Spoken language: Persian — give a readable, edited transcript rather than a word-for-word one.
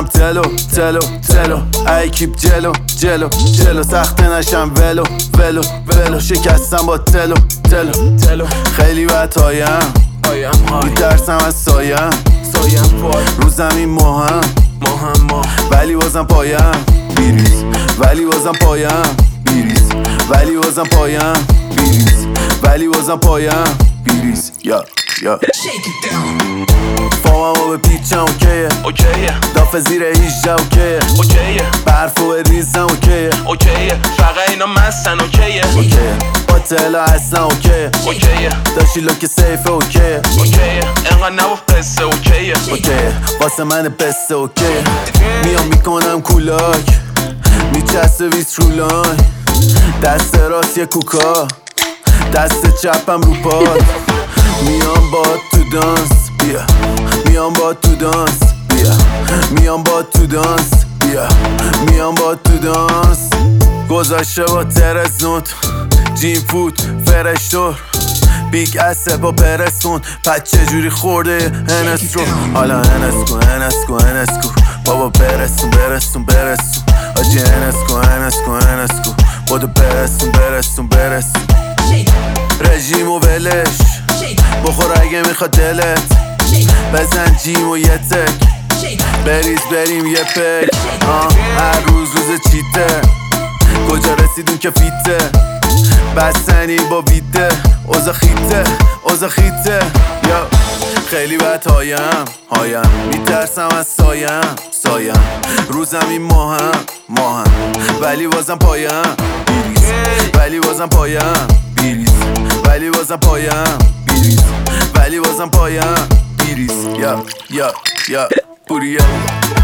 تلو تلو تلو I keep جلو جلو جلو سخته نشم ولو ولو ولو شکستم با تلو تلو تلو خیلی بدهایم میترسم از سایم رو زمین ماهم ولی بازم پایم بیریز ولی بازم پایم بیریز ولی بازم پایم بیریز ولی بازم پایم بیریز یا یا فاممو به پیچم اوکیه دافه زیر 18 اوکیه برفو بریزم اوکیه فقط اینا مستن اوکیه با تلا اصلا اوکیه داشتی لوک سیفه اوکیه انقدر نبا قصه اوکیه واسه من بسته اوکیه میام میکنم کولاک میچسته ویس رو لاین دست راست یه کوکا دست چپم رو پاد میام با تو دانس بیا میام با تو دانس بیا میام با تو دانس بیا میام با تو دانس گذاشته با ترزنوت جیم فود فرشتور بیگ اسه با پرسون پس چجوری خورده هنس رو حالا هنس کن بابا برسون آجی هنس کن بودو برسون رژیم و ولش بخور اگه میخواد دلت بزن جیم و یه تک بریز بریم یه پک هر روز چیته کجا رسیدون که فیته بستنی با ویده اوزا خیته یا خیلی بدهایم میترسم از سایم رو زمین ماهم ولی بازم پایم بیریز ولی بازم پایم بیریز ولی بازم پایم بیریز ولی بازم پایم بیریز یا بوریا